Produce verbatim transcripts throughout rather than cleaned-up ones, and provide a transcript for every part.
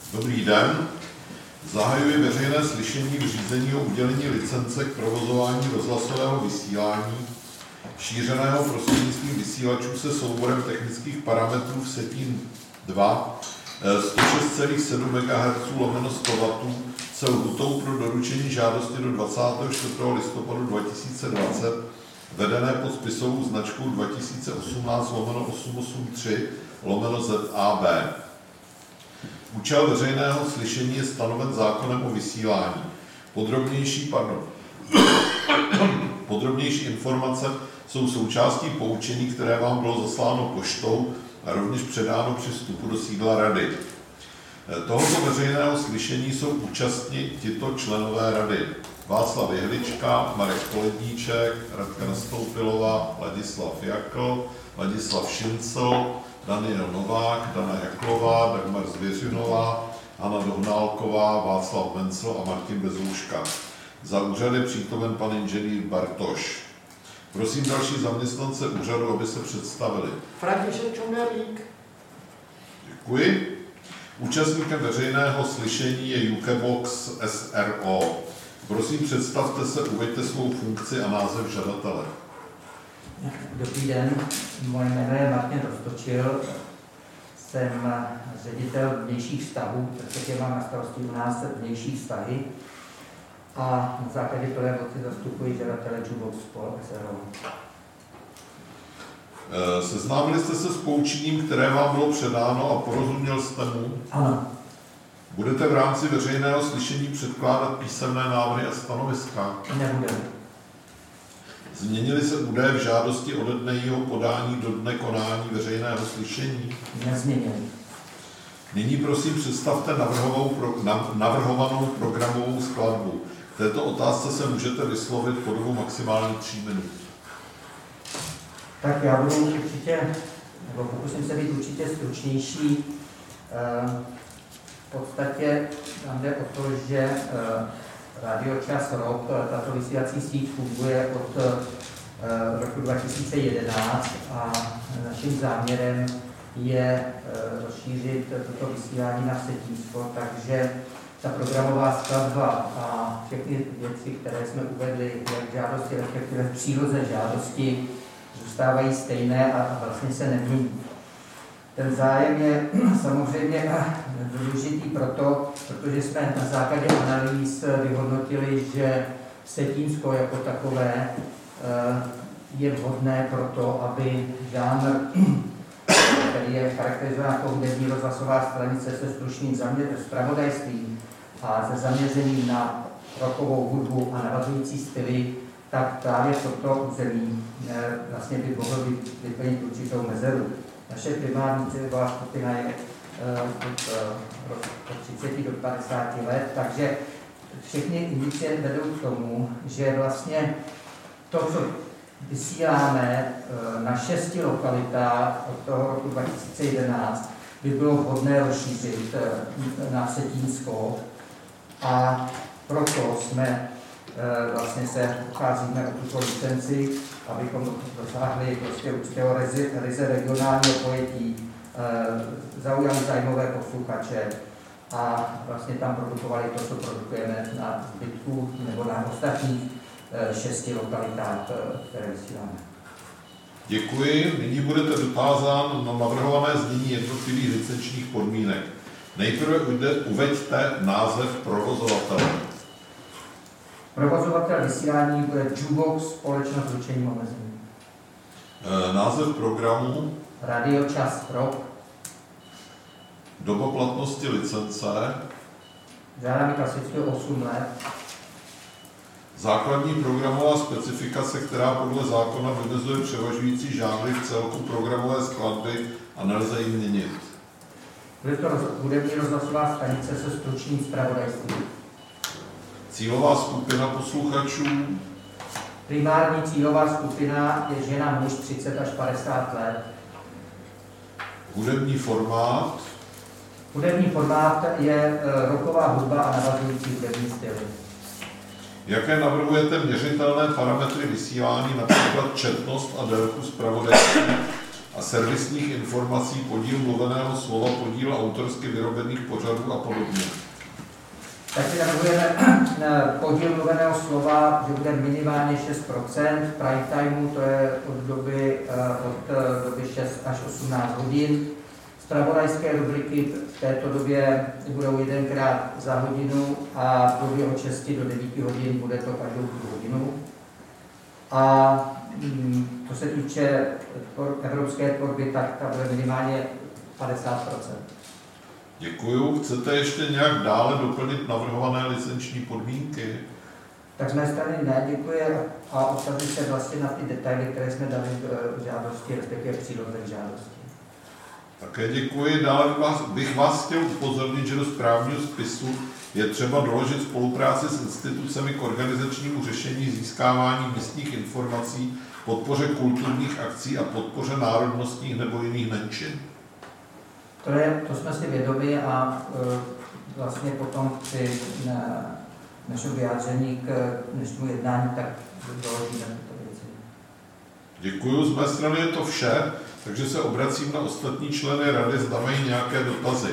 Dobrý den. Zahajuji veřejné slyšení v řízení o udělení licence k provozování rozhlasového vysílání šířeného prostřednictvím vysílačů se souborem technických parametrů v Vsetín dva sto šest celá sedm megahertzů lomeno sto wattů se lhůtou pro doručení žádosti do dvacátého čtvrtého listopadu dva tisíce dvacet vedené pod spisovou značkou dva tisíce osmnáct lomeno osm osm tři lomeno Z A B. Účel veřejného slyšení je stanoven zákonem o vysílání. Podrobnější, pardon, podrobnější informace jsou součástí poučení, které vám bylo zasláno poštou a rovněž předáno při vstupu do sídla rady. Tohoto veřejného slyšení jsou účastni tito členové rady. Václav Jehlička, Marek Poledníček, Radka Nastoupilová, Ladislav Jakl, Ladislav Šincl, Daniel Novák, Dana Jaklová, Dagmar Zvěřinová, Anna Dohnálková, Václav Mencel a Martin Bezouška. Za úřad je přítomen pan inženýr Bartoš. Prosím další zaměstnance úřadu, aby se představili. František Čumělík. Děkuji. Účastníkem veřejného slyšení je Ukebox S R O. Prosím, představte se, uveďte svou funkci a název žadatele. Dobrý den, moje jméno je Martin Roztočil, jsem ředitel vnějších vztahů, protože mám na starosti u nás vnější vztahy a na základě plné moci zastupuji žadatele Jukebox S R O. Seznámili jste se s poučením, které vám bylo předáno a porozuměl jste mu? Ano. Budete v rámci veřejného slyšení předkládat písemné návrhy a stanoviska? Nebudeme. Změnily se údaje v žádosti ode dne jeho podání do dne konání veřejného slyšení? Nezměnili. Nyní prosím představte navrhovanou programovou skladbu. V této otázce se můžete vyslovit po dobu maximálně tří minut. Tak já budu určitě, nebo pokusím se být určitě stručnější. V podstatě tam jde o to, že Radio Čas Rock, tato vysílací síť funguje od roku dva tisíce jedenáct a naším záměrem je rozšířit toto vysílání na Vsetínsko, takže ta programová skladba a všechny věci, které jsme uvedli, jak žádosti, respektive v příloze žádosti, zůstávají stejné a vlastně se nemění. Ten zájem je samozřejmě důležitý proto, protože jsme na základě analýz vyhodnotili, že Vsetínsko jako takové je vhodné pro to, aby žánr, který je charakterizován jako hudební rozhlasová stanice se stručným zpravodajstvím a se zaměřením na rockovou hudbu a navazující styly, tak právě toto území vlastně by mohlo vyplnit určitou mezeru. Naše primární cílová skupina je od třiceti do padesáti let, takže všechny indicie vedou k tomu, že vlastně to, co vysíláme na šesti lokalitách od toho roku dva tisíce jedenáct, by bylo vhodné rozšířit na Vsetínsko a proto jsme vlastně se ucházíme o tuto licenci, abychom dosáhli prostě určitého ryze regionálního pojetí, zaujali zájmové posluchače a vlastně tam produkovali to, co produkujeme na zbytku nebo na ostatních šesti lokalitách, které vysíláme. Děkuji. Nyní budete dotázán na navrhované znění jednotlivých licenčních podmínek. Nejprve uveďte název provozovatele. Provozovatel vysílání bude Jukebox, společnost s ručením omezeným. E, název programu? Radio Čas Rock. Doba platnosti licence? Žádáme klasicky osm let. Základní programová specifikace, která podle zákona vymezuje převažující žánry v celku programové skladby a nelze ji měnit. Bude to hudební rozhlasová stanice se stručným zpravodajstvím. Cílová skupina posluchačů? Primární cílová skupina je žena muž třicet až padesát let. Hudební formát? Hudební formát je rocková hudba a navazující hudební styly. Jaké navrhujete měřitelné parametry vysílání, například četnost a délku zpravodajství a servisních informací, podíl mluveného slova, podíl autorsky vyrobených pořadů a podobně. Takže navrhujeme podíl mluveného slova, že bude minimálně šest procent, prime timeu, to je od doby, od doby šest až osmnáct hodin. Zpravodajské rubriky v této době budou jedenkrát za hodinu a v době od šesti do devíti hodin bude to každou hodinu. A co se týče evropské tvorby, tak ta bude minimálně padesát procent. Děkuju. Chcete ještě nějak dále doplnit navrhované licenční podmínky? Tak z mé strany ne, děkuji a odkazuji se vlastně na ty detaily, které jsme dali v žádosti, respektive v příloze k žádosti. Také děkuji. Dále bych vás, bych vás chtěl upozornit, že do správního spisu je třeba doložit spolupráci s institucemi k organizačnímu řešení získávání místních informací, podpoře kulturních akcí a podpoře národnostních nebo jiných menšin. To, je, to jsme si vědomi a e, vlastně potom při na, našem vyjádření k dnešnímu jednání tak doložíme tyto věci. Děkuji. Z mé strany je to vše, takže se obracím na ostatní členy rady, zda mají nějaké dotazy.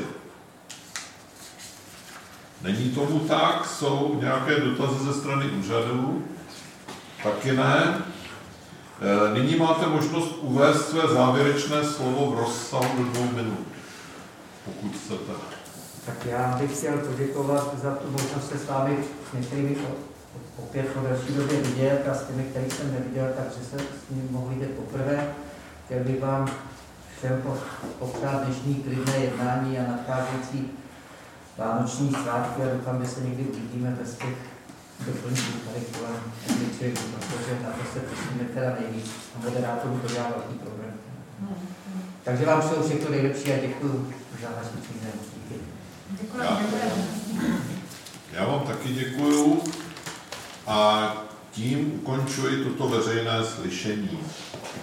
Není tomu tak? Jsou nějaké dotazy ze strany úřadů? Taky ne. Nyní máte možnost uvést své závěrečné slovo v rozsahu do dvou minut, pokud chcete. Tak já bych chtěl poděkovat za tu možnost se s vámi s některými opět po další době vidět a s těmi, který jsem neviděl, takže se s ním mohl vidět poprvé. Chtěl bych vám všem popřát dnešní klidné jednání a nadcházející vánoční svátky a doufám, že se někdy uvidíme bez těch doplňků tady kolem obličejů, protože na to se těšíme teda nejvíc a moderátorů to dělá velký problém. Takže vám přeju všechno nejlepší a děkuji za vaši přízeň. Děkuji. Já, já vám taky děkuju a tím ukončuji toto veřejné slyšení.